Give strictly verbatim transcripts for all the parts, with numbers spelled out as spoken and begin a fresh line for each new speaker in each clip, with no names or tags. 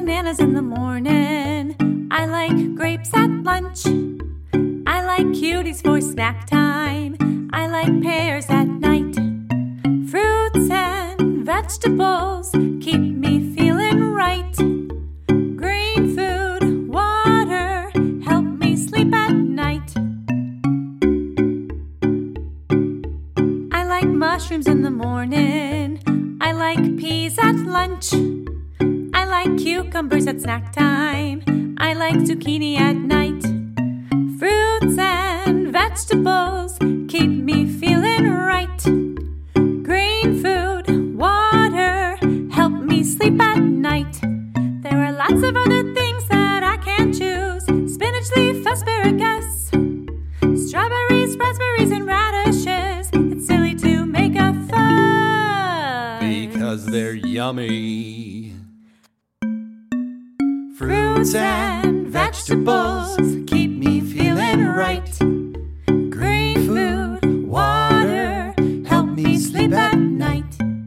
bananas in the morning. I like grapes at lunch. I like cuties for snack time. I like pears at night. Fruits and vegetables keep me feeling right. Green food, water, help me sleep at night. I like mushrooms in the morning. I like peas at lunch. I like cucumbers at snack time. I like zucchini at night. Fruits and vegetables keep me feeling right. Green food, water, help me sleep at night. There are lots of other things that I can't choose. Spinach leaf, asparagus, strawberries, raspberries, and radishes. It's silly to make a fuss
because they're yummy.
Fruits and vegetables keep me feeling right. Green food, water, help me sleep at night.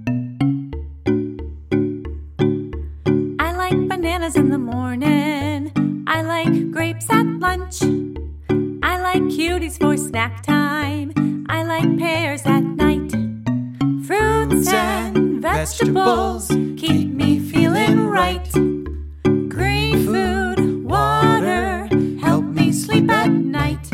I like bananas in the morning. I like grapes at lunch. I like cuties for snack time. I like pears at night. Fruits and vegetables keep me feeling right. Green food, water, help me sleep at night.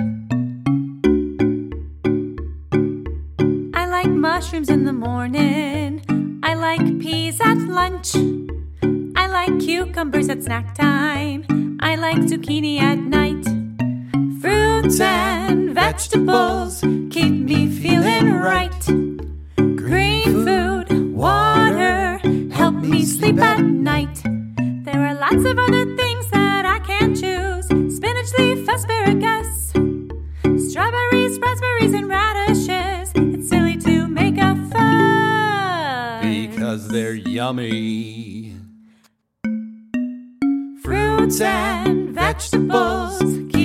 I like mushrooms in the morning. I like peas at lunch. I like cucumbers at snack time. I like zucchini at night. Fruits and vegetables keep me feeling right. Green food, water, help me sleep at night. There are lots of other things that I can't choose. Spinach leaf, asparagus, strawberries, raspberries, and radishes. It's silly to make a fuss
because they're yummy.
Fruits and vegetables